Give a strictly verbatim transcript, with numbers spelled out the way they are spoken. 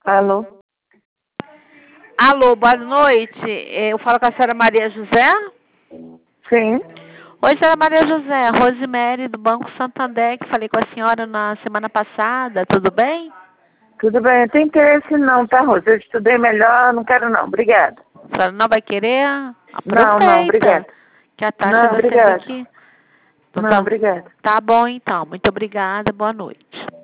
Alô? Alô, boa noite. Eu falo com a senhora Maria José? Sim. Oi, senhora Maria José. Rosemary, do Banco Santander, que falei com a senhora na semana passada. Tudo bem? Tudo bem, eu tenho interesse não, tá, Rosa? Eu estudei melhor, não quero não. Obrigada. A senhora não vai querer? Não, não, obrigada. Aproveita. Que a taxa Não, da obrigada. Selic... Não, obrigada. Tá bom, então. Muito obrigada. Boa noite.